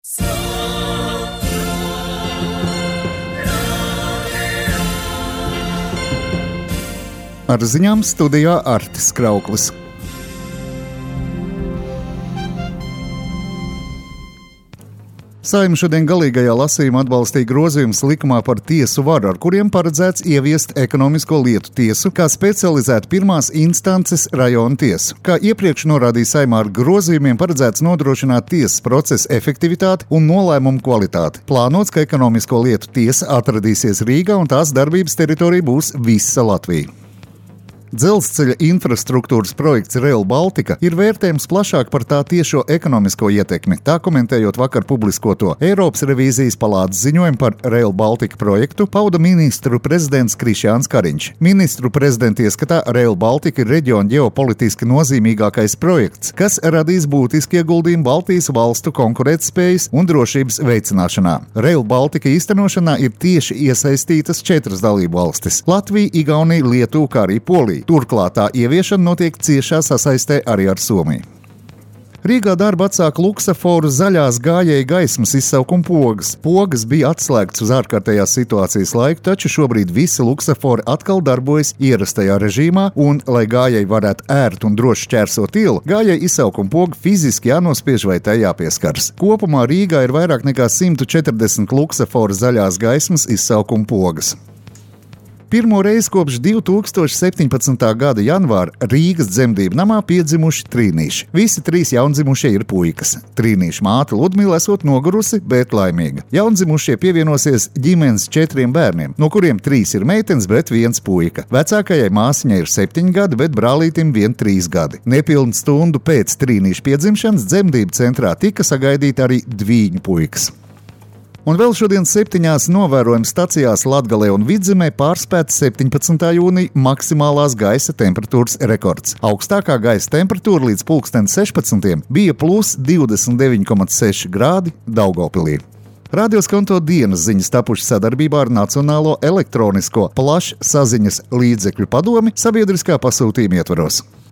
Ar ziņām studijā Artis Krauklis. Saeima šodien galīgajā lasījumā atbalstīja grozījumus likumā par tiesu varu, ar kuriem paredzēts ieviest ekonomisko lietu tiesu kā specializētu pirmās instances rajona tiesu. Kā iepriekš norādīja Saeimā, ar grozījumiem paredzēts nodrošināt tiesas procesa efektivitāti un nolēmumu kvalitāti. Plānots, ka ekonomisko lietu tiesa atradīsies Rīgā un tās darbības teritorija būs visa Latvija. Dzelzceļa infrastruktūras projekts Rail Baltica ir vērtējums plašāk par tā tiešo ekonomisko ietekmi, tā komentējot vakar publiskoto Eiropas revīzijas palātas ziņojumu par Rail Baltica projektu, pauda ministru prezidents Krišjāns Kariņš. Ministru prezidenta ieskatā Rail Baltica ir reģiona ģeopolitiski nozīmīgākais projekts, kas radīs būtiski ieguldījumu Baltijas valstu konkurētspējas un drošības veicināšanā. Rail Baltica īstenošanā ir tieši iesaistītas 4 dalību valstis – Latvija, Igaunija, Lietuva, kā arī Polija. Turklāt tā ieviešana notiek ciešā sasaistē arī ar Somiju. Rīgā darbu atsāk luksaforu zaļās gājēju gaismas izsaukuma pogas. Pogas bija atslēgts uz ārkārtējās situācijas laiku, taču šobrīd visi luksafori atkal darbojas ierastajā režīmā, un, lai gājēji varētu ērti un droši šķērsot ielu, gājēju izsaukuma poga fiziski jānospiež vai tai jāpieskaras. Kopumā Rīgā ir vairāk nekā 140 luksaforu zaļās gaismas izsaukuma pogas. Pirmo reizi kopš 2017. gada janvāra Rīgas dzemdību namā piedzimuši trīnīši. Visi 3 jaundzimušie ir puikas. Trīnīšu māte Ludmila esot nogurusi, bet laimīga. Jaundzimušie pievienosies ģimenes 4 bērniem, no kuriem 3 ir meitenes, bet 1 puika. Vecākajai māsiņai ir 7 gadi, bet brālītim vien 3 gadi. Nepilnu stundu pēc trīnīšu piedzimšanas dzemdību centrā tika sagaidīti arī dvīņu puikas. Un vēl šodien 7 novērojuma stacijās Latgalē un Vidzemē pārspēta 17. jūnija maksimālās gaisa temperatūras rekords. Augstākā gaisa temperatūra līdz 16. bija plus 29,6 grādi Daugavpilī. Radioskonto dienas ziņas tapušas sadarbībā ar Nacionālo elektronisko plašsaziņas līdzekļu padomi sabiedriskā pasūtījuma ietvaros.